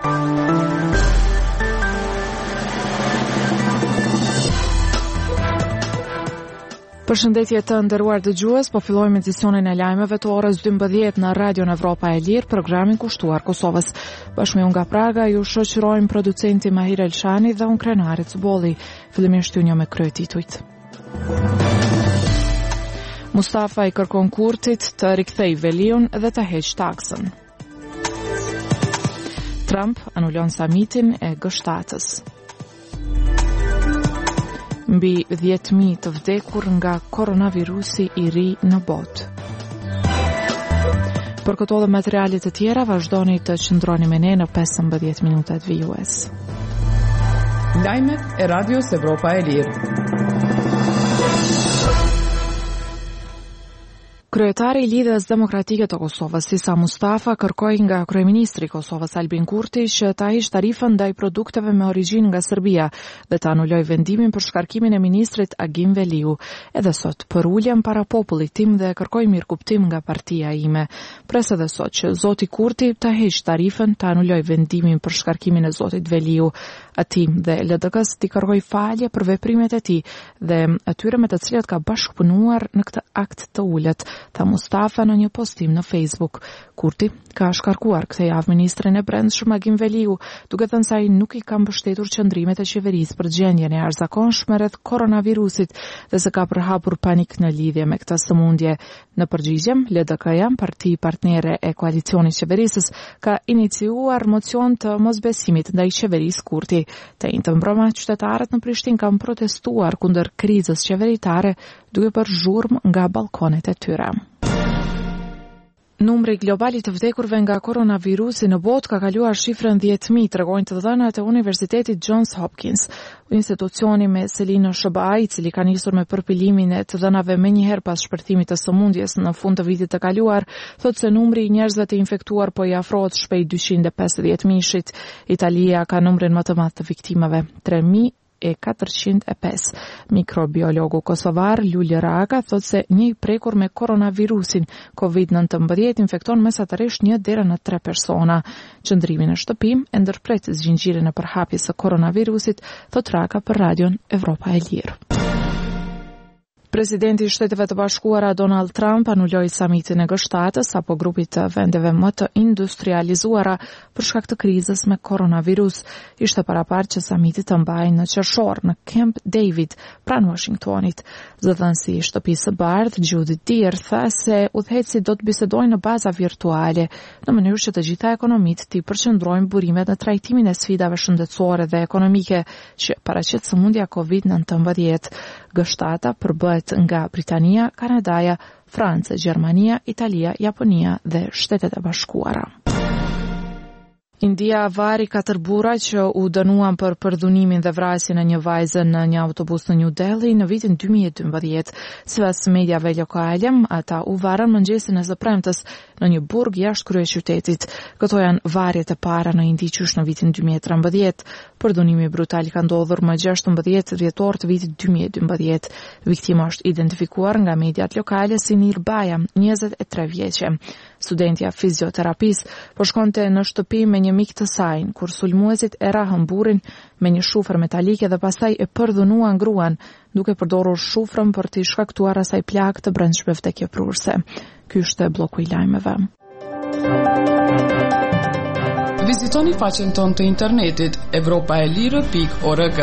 Përshëndetje të nderuar dëgjues, po fillojmë edicionin e lajmeve të orës 12 në Radion Evropa e Lirë, programin kushtuar Kosovës. Bashkë me unë nga Praga ju shoqërojmë producenti Mahir Elshani dhe unë Krenari Cuboli. Fillimisht ju një me kryetitujt. Mustafa i kërkon Kurtit të rikthej Veliun dhe të heq taksën. Trump anulon samitin e G7-s. Mbi 10.000 të vdekur nga koronavirusi i ri në botë. Për këto dhe materialit të tjera, vazhdoni të qëndroni me ne në 15 minutat VUS. Lajmet e Radios Evropa e Lirë. Kryetari i Lidhjes Demokratike të Kosovës, Sisa Mustafa, kërkoi nga kryeministri i Kosovës Albin Kurti që ta hiqë tarifën ndaj produkteve me origjinë nga Serbia dhe ta anuloj vendimin për shkarkimin e ministrit Agim Veliu. Edhe sot për uljem para popullit tim dhe kërkoj mirëkuptim nga partia ime. Pres edhe sot që zoti Kurti ta heqë tarifën, ta anuloj vendimin për shkarkimin e zotit Veliu. Ati dhe LDK-s t'i kërkoj falje për veprimet e tij dhe atyre me të cilët ka bashkëpunuar në këtë akt të ulët, tha Mustafa në një postim në Facebook. Kurti ka shkarkuar këtë javë ministrin e brendshëm Agim Veliu, duke thënë se ai nuk i ka mbështetur qëndrimet e qeverisë për gjendjen e arzakonshme rreth koronavirusit dhe se ka përhapur panik në lidhje me këtë sëmundje. Në përgjigje, LDK-ja, parti partnere e koalicionit qeverisës, ka iniciuar mocion të mosbesimit ndaj qeverisë Kurti. Të njëjtën mbrëmë, qytetarët në Prishtinë kanë protestuar kundër krizës qeveritare duke bërë zhurmë nga balkonet e tyre. Numri global i të vdekurve nga koronavirusi në botë ka kaluar shifrën 10.000, tregojnë të dhënat e Universitetit Johns Hopkins. Institucioni me selinë në SBA, i cili ka nisur me përpilimin e të dhënave menjëherë pas shpërthimit të sëmundjes në fund të vitit të kaluar, thotë se numri i njerëzve të infektuar po i afrohet shpejt 250.000-shit. Italia ka numrin më të madh të viktimave, 3.405. Mikrobiologu kosovar Lulje Raga thotë se një i prekur me koronavirusin COVID-19 infekton mesatërisht 1 deri në 3 persona. Qëndrimi në shtëpi e ndërpret zgjingjiren e përhapjes së koronavirusit, thotë Raga për Radion Evropa e Lirë. Presidenti i Shteteve të Bashkuara Donald Trump anuloi samitin e G7-s apo grupit të vendeve më të industrializuara për shkak të krizës me koronavirus. Ishte paraparë që samiti të mbahej në qershor në Camp David, pranë Washingtonit. Zëdhënësi i Shtëpisë së Bardhë, Judith Deere, tha se udhëheqësit do të bisedojnë në baza virtuale, në mënyrë që të gjitha ekonomitë të përqendrojnë burimet në trajtimin e sfidave shëndetësore dhe ekonomike që paraqet sëmundja COVID-19. G7 përbëhet nga Britania, Kanadaja, Franca, Gjermania, Italia, Japonia dhe Shtetet e Bashkuara. India vari 4 burra që u dënuan për përdhunimin dhe vrasjen e një vajze në një autobus në New Delhi në vitin 2012. Sipas mediave lokale, ata u varën mëngjesin e së premtes në një burg jashtë kryeqytetit. Këto janë varjet e para në Indi qysh në vitin 2013. Përdhunimi brutal ka ndodhur më 16 dhjetor të vitit 2012. Viktima është identifikuar nga mediat lokale si Nirbaya, 23 vjeçe. Studentja fizioterapisë po shkonte në shtëpi me një mik të saj, kur sulmuesit e rahën burrin me një shufër metalike dhe pastaj e përdhunuan gruan, duke përdorur shufrën për t'i shkaktuar asaj plagë të brendshme vdekjeprurse. Ky është bloku i lajmeve. Vizitoni faqen tonë të internetit evropaelire.org.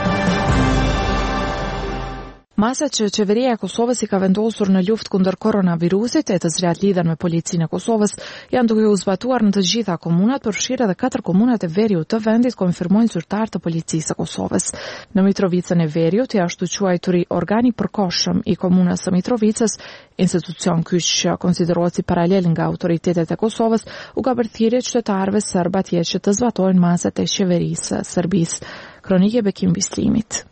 Masat që qeveria e Kosovës i ka vendosur në luftë kundër koronavirusit, e të cilat lidhen me policinë e Kosovës, janë duke u zbatuar në të gjitha komunat, përfshirë edhe 4 komunat e Veriut të vendit, konfirmojnë zyrtarë të policisë së Kosovës. Në Mitrovicën e Veriut, ashtu quajturi organi përkohshëm i komunës së Mitrovicës, institucion kyç që konsiderohet si paralel nga autoritetet e Kosovës, u ka bërë thirrje qytetarëve serb atje që të zbatojnë masat e qeverisë së Serbisë. Kronike Bekim Bislimit.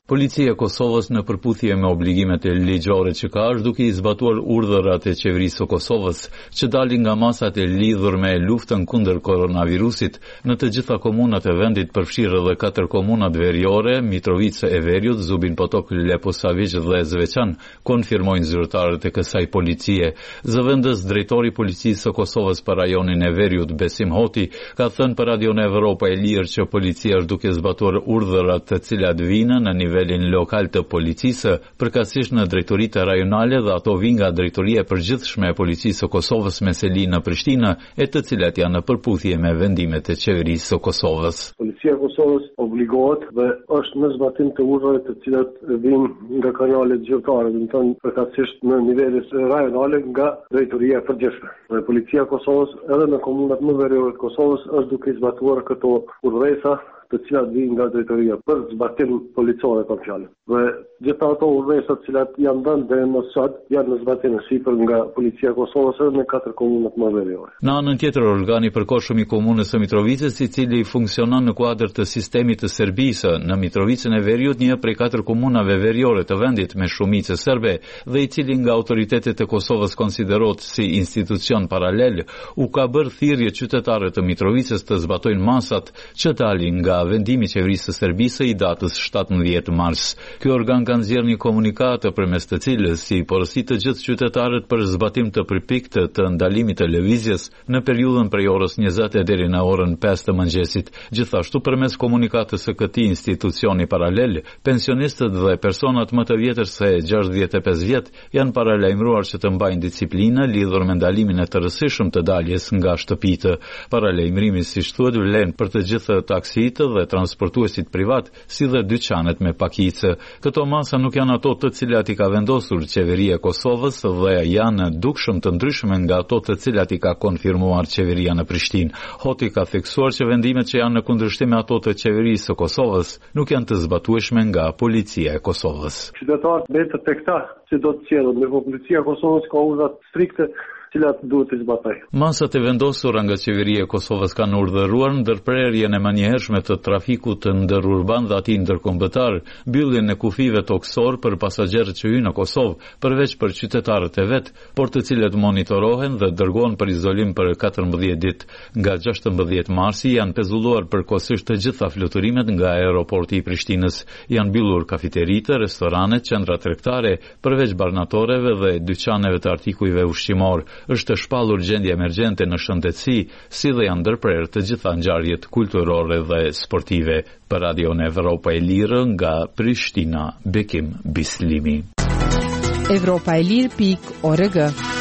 Policia e Kosovës në përputhje me obligimet e ligjore që ka është duke I zbatuar urdhërat e qeverisë së Kosovës që dalin nga masat e lidhur me luftën kundër koronavirusit në të gjitha komunat e vendit, përfshirë edhe 4 komunat veriore, Mitrovica e Veriut, Zubin Potok, Leposavić dhe Zveçan, konfirmojnë zyrtarët e kësaj policie. Zëvendës drejtori policisë së Kosovës për rajonin e Veriut, Besim Hoti, ka thënë për Radion Evropa e Lirë që policia është duke zbatuar urdhërat të cilat vinë në nivelin lokal të policisë, përkatësisht në drejtoritë rajonale dhe ato vinë nga drejtoria e përgjithshme e policisë së Kosovës me seli në Prishtinë, e të cilat janë në përputhje me vendimet e qeverisë së Kosovës. Policia e Kosovës obligohet dhe është në zbatim të urdhërave të cilat vinë nga kanalet zyrtare, do të thonë përkatësisht në nivelet rajonale nga drejtoria e përgjithshme. Dhe policia e Kosovës edhe në komunat më veriore të Kosovës është duke zbatuar këto urdhëra të cilat vijnë nga drejtoria për zbatim policore të fjalën. Dhe gjitha ato urdhëra të cilat janë dhënë deri më sot janë në zbatim sipër nga policia e Kosovës edhe në 4 komunat më veriore. Në anën tjetër, organi i përkohshëm I komunës së Mitrovicës, I cili funksionon në kuadër të sistemit të Serbisë në Mitrovicën e Veriut, një prej 4 komunave veriore të vendit me shumicë serbe dhe I cili nga autoritetet e Kosovës konsiderohet si institucion paralel, u ka bërë thirrje qytetarëve të Mitrovicës të zbatojnë masat që dalin nga vendimi I qeverisë së Serbisë I datës 17 mars. Ky organ ka nxjerrë një komunikat përmes të cilës I porosit të gjithë qytetarët për zbatim të përpiktë të ndalimit të lëvizjes në periudhën prej orës 20 deri në orën 5 të mëngjesit. Gjithashtu përmes komunikatës së këtij institucioni paralel, pensionistët dhe personat më të vjetër se 65 vjet janë paralajmëruar që të mbajnë disiplinë lidhur me ndalimin e tërësishëm të daljes nga shtëpitë. Paralajmërimi, siç thuhet, vlen për të gjithë taksitë dhe transportuesit privat, si dhe dyqanet me pakicë. Këto masa nuk janë ato të cilat I ka vendosur qeveria e Kosovës dhe janë dukshëm të ndryshme nga ato të cilat I ka konfirmuar qeveria në Prishtinë. Hoti ka theksuar që vendimet që janë në kundërshtim me ato të qeverisë së Kosovës nuk janë të zbatueshme nga policia e Kosovës. Qytetarët vetë tek ta që do të cilën, me policia e Kosovës ka urdhra strikte cilat duhet të zbatojë. Masat e vendosura nga qeveria e Kosovës kanë urdhëruar ndërprerjen e menjëhershme të trafikut ndërurban dhe atij ndërkombëtar, mbylljen e kufive toksor për pasagerët që hyjnë në Kosovë, përveç për qytetarët e vet, por të cilët monitorohen dhe dërgohen për izolim për 14 ditë. Nga 16 marsi janë pezulluar përkohësisht të gjitha fluturimet nga aeroporti I Prishtinës. Janë mbyllur kafeteritë, restoranet, qendra tregtare, përveç barnatoreve dhe dyqaneve të artikujve ushqimor. Është shpallur gjendje emergjente në shëndetësi, si dhe janë ndërprerë të gjitha ngjarjet kulturore dhe sportive. Për Radion Evropa e Lirë nga Prishtina, Bekim Bislimi. Evropaelir.org.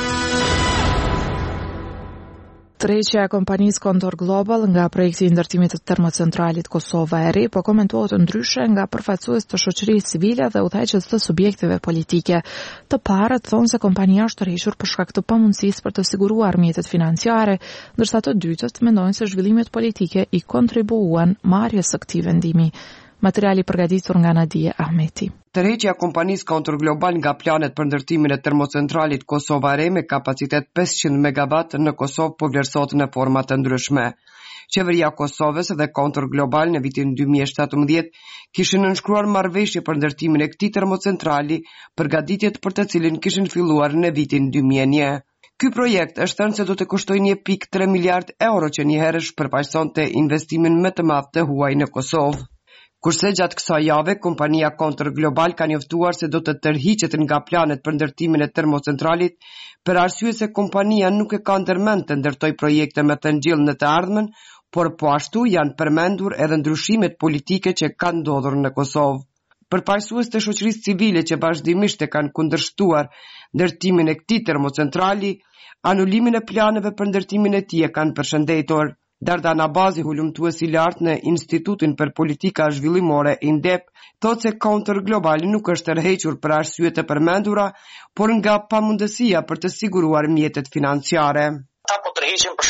Tërheqja e kompanisë Kontor Global nga projekti I ndërtimit të termocentralit Kosova e Re po komentohet ndryshe nga përfaqësues të shoqërisë civile dhe udhëheqës të subjekteve politike. Të parët thonë se kompania është tërhequr për shkak të pamundësisë për të siguruar mjetet financiare, ndërsa të dytët mendojnë se zhvillimet politike I kontribuan marrjes së këtij vendimi. Materiali përgatitur nga Nadia Ahmeti. Tërheqja e kompanisë Kontor Global nga planet për ndërtimin e termocentralit Kosova e Re me kapacitet 500 megawatt në Kosovë po vlerësohet në forma të ndryshme. Qeveria e Kosovës dhe Kontor Global në vitin 2017 kishin nënshkruar marrëveshje për ndërtimin e këtij termocentrali, përgatitjet për të cilin kishin filluar në vitin 2001. Ky projekt është thënë se do të kushtojë 1.3 miliard euro që njëherësh përfaqësonte investimin më të madh të huaj në Kosovë. Kurse gjatë kësaj jave, kompania Kontor Global ka njoftuar se do të tërhiqet nga planet për ndërtimin e termocentralit për arsye se kompania nuk e ka ndërmend të ndërtoj projekte me të ngjillë në të ardhmen, por po ashtu janë përmendur edhe ndryshimet politike që kanë ndodhur në Kosovë. Përfaqësues të shoqërisë civile që vazhdimisht e kanë kundërshtuar ndërtimin e këtij termocentrali, anulimin e planeve për ndërtimin e tij e kanë përshëndetur. Dardana Bazi, hulumtues I lartë në Institutin për Politika Zhvillimore INDEP, thotë se Kontor Global nuk është tërhequr për arsye të përmendura, por nga pamundësia për të siguruar mjetet financiare. Ta po tërheqin për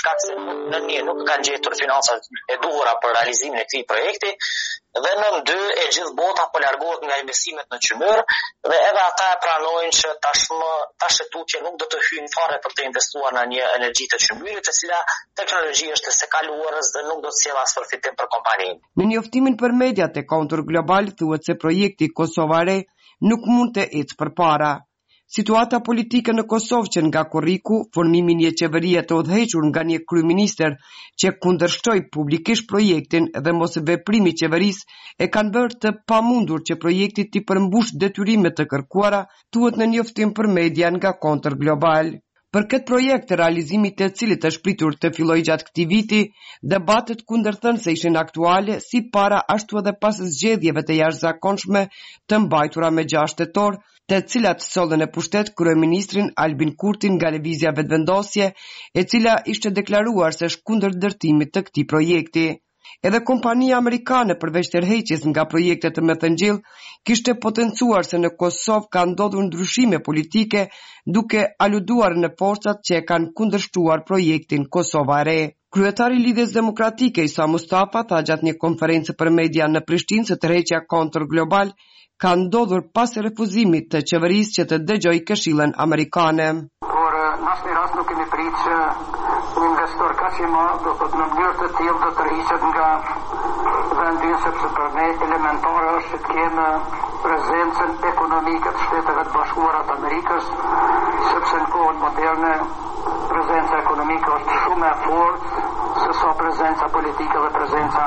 shkak se nuk kanë gjetur financat e duhura për realizimin e këtij projekti, dhe nën 2 e gjithë bota po largohet nga investimet në qymyr dhe edhe ata e pranojnë që tash e tutje nuk do të hyjnë fare për të investuar në një energji të qymyrit, e cila teknologji është së kaluarës dhe nuk do të sjellë as përfitim për kompaninë. Në njoftimin për mediat e Counter Global thuhet se projekti Kosova Re nuk mund të ecë përpara. Situata politike në Kosovë që nga korriku, formimi një qeverie të udhëhequr nga një kryeministër që kundërshtoi publikisht projektin dhe mos veprimi i qeverisë e kanë bërë të pamundur që projekti të përmbush detyrimet të kërkuara, thuhet në njoftim për media nga Counter Global. Për këtë projekt, realizimit të cilit është pritur të fillojë gjatë këtij viti, debatet kundërthënëse ishin aktuale si para ashtu edhe pas zgjedhjeve të jashtëzakonshme të mbajtura me 6 tetor, të cilat sollën në pushtet kryeministrin Albin Kurtin nga lëvizja vetëvendosje, e cila ishte deklaruar se është kundër ndërtimit të këtij projekti. Edhe kompania amerikane përveç tërheqjes nga projektet të Methengjell kishte potencuar se në Kosovë ka ndodhur ndryshime politike duke aluduar në forcat që e kanë kundërshtuar projektin Kosova Re. Kryetari i Lidhjes Demokratike Isa Mustafa tha gjatë një konferencë për media në Prishtinë se tërheqja Counter Global ka ndodhur pas refuzimit të qeverisë që të dëgjojë këshillën amerikane. Por në asnjë rast nuk kemi pritur që një investor kaq i madh do të në mënyrë të tillë do të tërhiqet nga vendi, sepse për ne elementare është që të kemë prezencën ekonomike të Shteteve të Bashkuara të Amerikës, sepse në kohën moderne prezenca ekonomike është shumë e fortë se sa prezenca politike dhe prezenca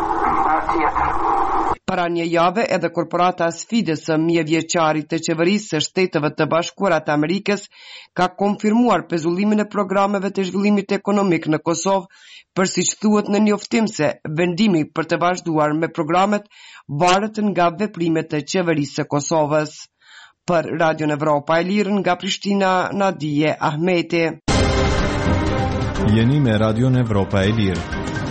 tjetër. Para një jave edhe korporata Sfides së mjevjeçarit të qeverisë së Shteteve të Bashkuara të Amerikës ka konfirmuar pezullimin e programeve të zhvillimit ekonomik në Kosovë, për siç thuhet në njoftim se vendimi për të vazhduar me programet varet nga veprimet e qeverisë së Kosovës. Për Radio Evropa e Lirë nga Prishtina, Nadije Ahmeti. Jeni me Radio Evropa e Lirë.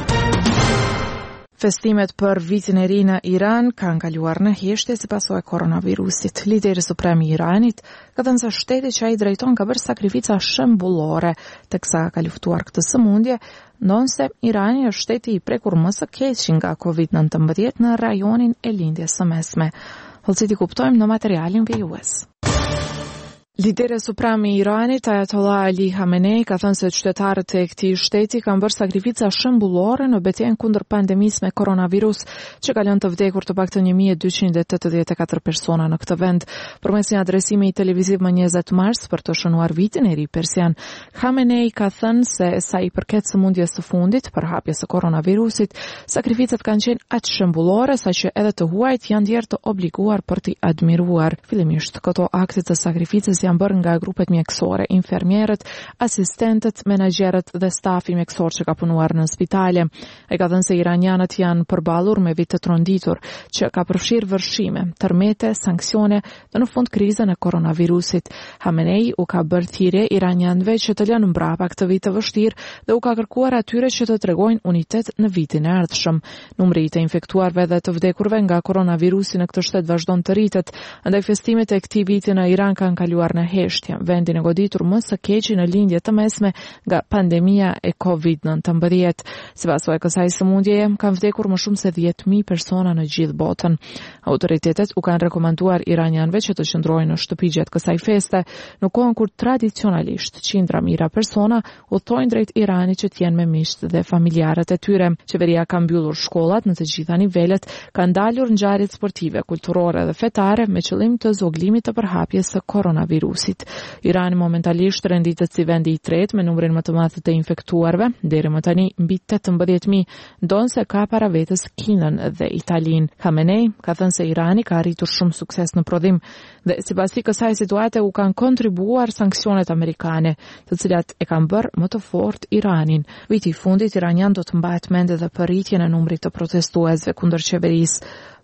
Festimet për vitin e ri në Iran kanë kaluar në heshtje si pasojë e koronavirusit. Lideri suprem i Iranit ka thënë se shteti që ai drejton ka bërë sakrifica shembullore teksa ka luftuar këtë sëmundje, ndonse Irani është shteti i prekur më së keq nga COVID-19 në rajonin e lindjes së mesme. Hollësi kuptojmë në materialin VUS. Lideri suprem i Iranit, Ayatollah Ali Khamenei, ka thënë se qytetarët e këtij shteti kanë bërë sakrifica shembullore në betejën kundër pandemisë me koronavirus, që ka lënë të vdekur të paktën 1284 persona në këtë vend. Përmes një adresimi televiziv më 20 mars për të shënuar vitin e ri persian, Khamenei ka thënë se sa i përket sëmundjes së fundit për hapjes së koronavirusit, sakrificat kanë qenë aq shembullore saqë edhe të huajt janë djerë të obliguar për t'i admiruar. Fillimisht këto akte të sakrificës janë bërë nga grupet mjekësore, infermierët, asistentët, menaxherët dhe stafi mjekësor që ka punuar në spitale. Ai ka thënë se iranianët janë përballur me vit të tronditur, që ka përfshirë vërshime, tërmete, sanksione dhe në fund krizën e koronavirusit. Khamenei u ka bërë thirrje iranianëve që të lënë mbrapa këtë vit të vështirë dhe u ka kërkuar atyre që të tregojnë unitet në vitin e ardhshëm. Numri i të infektuarve dhe të vdekurve nga koronavirusi në këtë shtet vazhdon të rritet, ndaj festimet e këtij viti në Iran kanë kaluar në heshtje, vendin e goditur më së keqi në lindje të mesme nga pandemia e COVID-19. Si pasojë e kësaj sëmundjeje, kanë vdekur më shumë se 10.000 persona në gjithë botën. Autoritetet u kanë rekomanduar iranianëve që të qëndrojnë në shtëpi gjatë kësaj feste, në kohën kur tradicionalisht qindra mijëra persona udhtojnë drejt Iranit që të jenë me miqtë dhe familjarët e tyre. Qeveria ka mbyllur shkollat në të gjitha nivelet, ka ndalur ngjarjet sportive, kulturore dhe fetare me qëllim të zoglimit të përhapjes së koronavirusit. Irani momentalisht renditet si vendi i tretë me numrin më të madh të infektuarve, deri më tani mbi 18.000, ndonse ka para vetes Kinën dhe Italinë. Khamenei ka thënë se Irani ka arritur shumë sukses në prodhim dhe sipasi kësaj situate u kanë kontribuar sanksionet amerikane, të cilat e kanë bërë më të fortë Iranin. Viti i fundit iranian do të mbahet mend edhe për rritjen e numrit të protestuesve kundër qeverisë.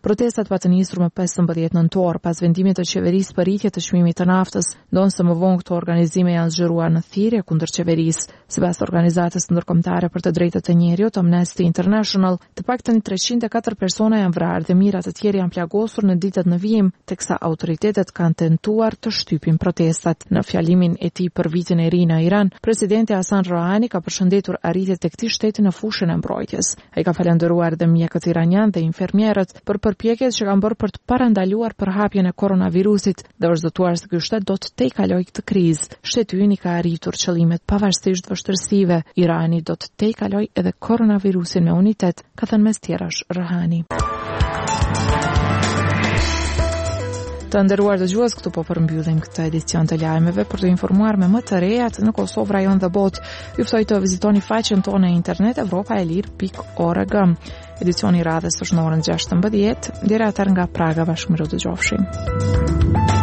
Protestat patën nisur më 15 nëntor pas vendimit të qeverisë për rritje të çmimit të naftës, ndonse më vonë këto organizime janë zgjeruar në thirrje kundër qeverisë. Sipas organizatës ndërkombëtare për të drejtat e njerëzit Amnesty International, të paktën 304 persona janë vrarë dhe mijëra të tjerë janë plagosur në ditët në vijim, teksa autoritetet kanë tentuar të shtypin protestat. Në fjalimin e tij për vitin e ri në Iran, presidenti Hassan Rouhani ka përshëndetur arritjet e këtij shteti në fushën e mbrojtjes. Ai ka falendëruar dhe mjekët iranian dhe infermierët për përpjekjet që kanë bërë për të parandaluar përhapjen e koronavirusit dhe vazhduar se ky shtet do të tejkalojë këtë krizë. Shteti ynë ka arritur qëllimet pavarësisht vështirësive. Irani do të tejkalojë edhe koronavirusin me unitet, ka thënë mes tjerash Rouhani. Të nderuar dëgjues, këtu po përmbyllim këtë edicion të lajmeve. Për të informuar me më të rejat në Kosovë, rajon dhe botë, ju ftoj të vizitoni faqen tonë në internet europaelir.org. Edicioni i radhës është në orën 16. Deri atëherë nga Praga, bashkëmiru dëgjofshim.